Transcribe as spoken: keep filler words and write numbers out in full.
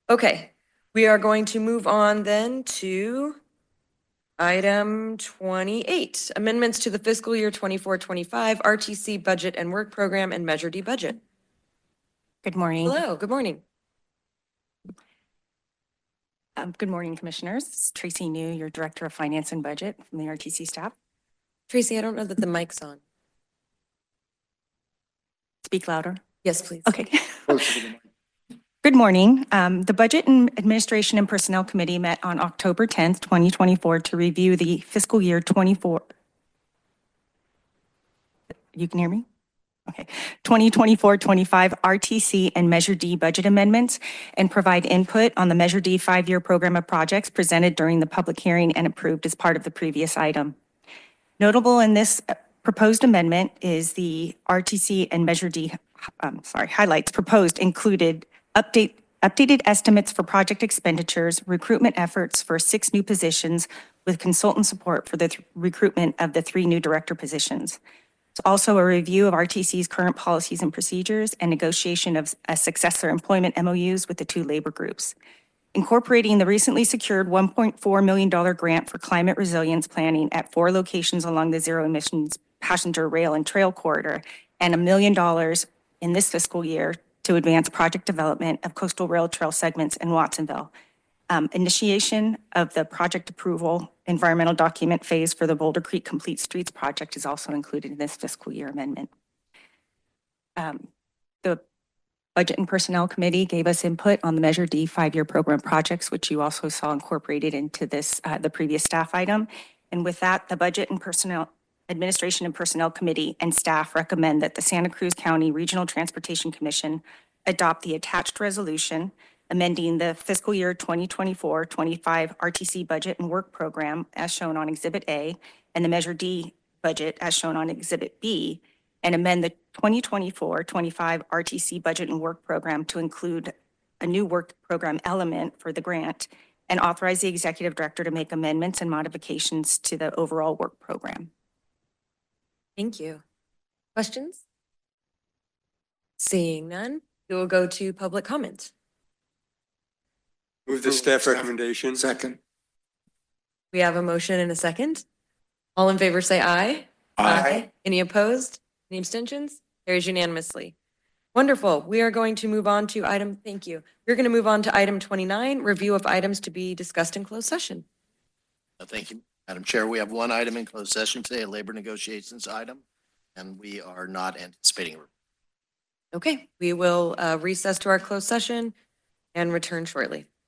Okay, we are going to move on then to item twenty-eight, amendments to the fiscal year twenty-four twenty-five R T C budget and work program and Measure D budget. Good morning. Hello, good morning. Um, good morning, Commissioners. This is Tracy New, your Director of Finance and Budget from the R T C staff. Tracy, I don't know that the mic's on. Speak louder. Yes, please. Okay. Good morning. Um, the Budget and Administration and Personnel Committee met on October tenth, twenty twenty-four to review the fiscal year twenty-four. You can hear me? Okay. twenty twenty-four twenty-five R T C and Measure D budget amendments and provide input on the Measure D five-year program of projects presented during the public hearing and approved as part of the previous item. Notable in this proposed amendment is the R T C and Measure D, um, sorry, highlights proposed included update, updated estimates for project expenditures, recruitment efforts for six new positions with consultant support for the th- recruitment of the three new director positions. It's also a review of R T C's current policies and procedures and negotiation of a successor employment M O Us with the two labor groups. Incorporating the recently secured one point four million dollars grant for climate resilience planning at four locations along the zero emissions passenger rail and trail corridor, and a million dollars in this fiscal year to advance project development of coastal rail trail segments in Watsonville. Um, initiation of the project approval environmental document phase for the Boulder Creek Complete Streets project is also included in this fiscal year amendment. Um, the Budget and Personnel Committee gave us input on the Measure D five-year program projects, which you also saw incorporated into this, uh, the previous staff item. And with that, the Budget and Personnel Administration and Personnel Committee and staff recommend that the Santa Cruz County Regional Transportation Commission adopt the attached resolution amending the fiscal year twenty twenty-four twenty-five R T C budget and work program as shown on Exhibit A and the Measure D budget as shown on Exhibit B, and amend the twenty twenty-four twenty-five R T C budget and work program to include a new work program element for the grant and authorize the executive director to make amendments and modifications to the overall work program. Thank you. Questions? Seeing none, we will go to public comment. Move the staff recommendation. Second. We have a motion and a second. All in favor say aye. Aye. Any opposed? Any abstentions? Carries unanimously. Wonderful. We are going to move on to item, thank you. We're going to move on to item twenty-nine, review of items to be discussed in closed session. Uh, Thank you, Madam Chair. We have one item in closed session today, a labor negotiations item, and we are not anticipating. a- Okay, we will uh, recess to our closed session and return shortly.